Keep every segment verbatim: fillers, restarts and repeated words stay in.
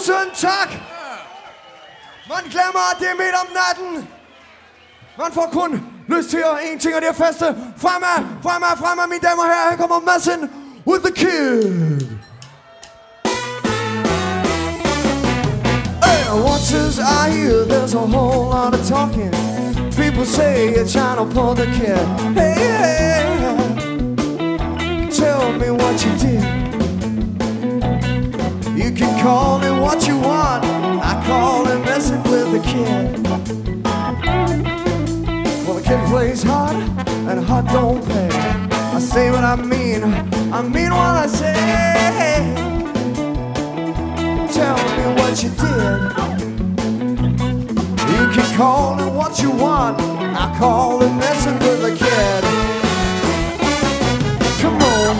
Tusind tak. Man glemmer, at det er midt om natten. Man får kun lyst til at en ting, og det er faste. Fremad, fremad, fremad, mine damer og herrer. Her kommer Madsen with the Kid. Hey, once as I hear there's a whole lot of talking. People say you're trying to pull the kid. Hey, hey, tell me what you did. You can call it what you want. I call it messing with the kid. Well, the kid plays hard, and hard don't pay. I say what I mean, I mean what I say. Tell me what you did. You can call it what you want. I call it messing with the kid. Come on.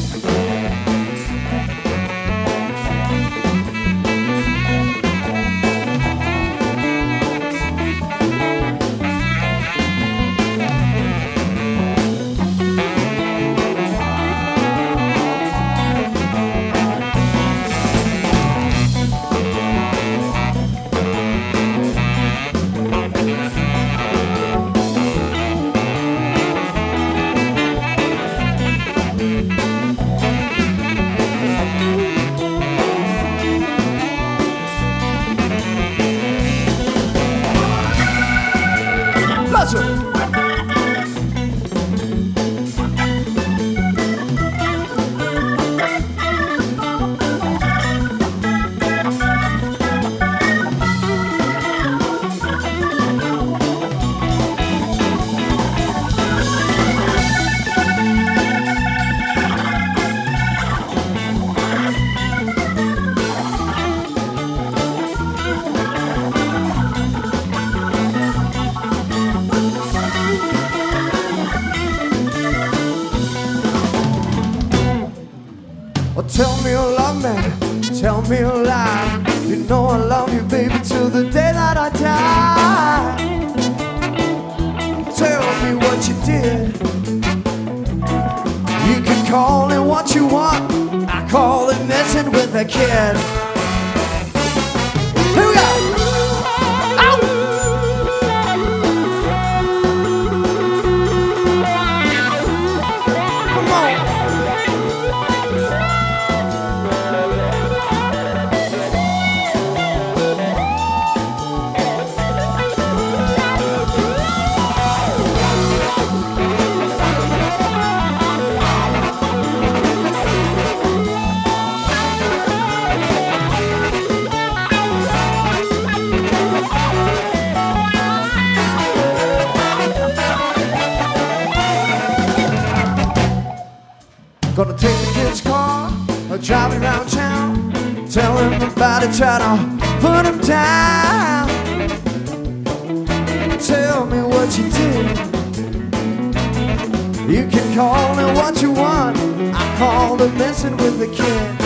Tell me you love me, tell me a lie. You know I love you, baby, till the day that I die. Tell me what you did. You can call it what you want. I call it messing with a kid. Here we go. Gonna take the kid's car, drive it around town, tell him about it, try to put him down. Tell me what you did. You can call it what you want. I call it messing with the kid.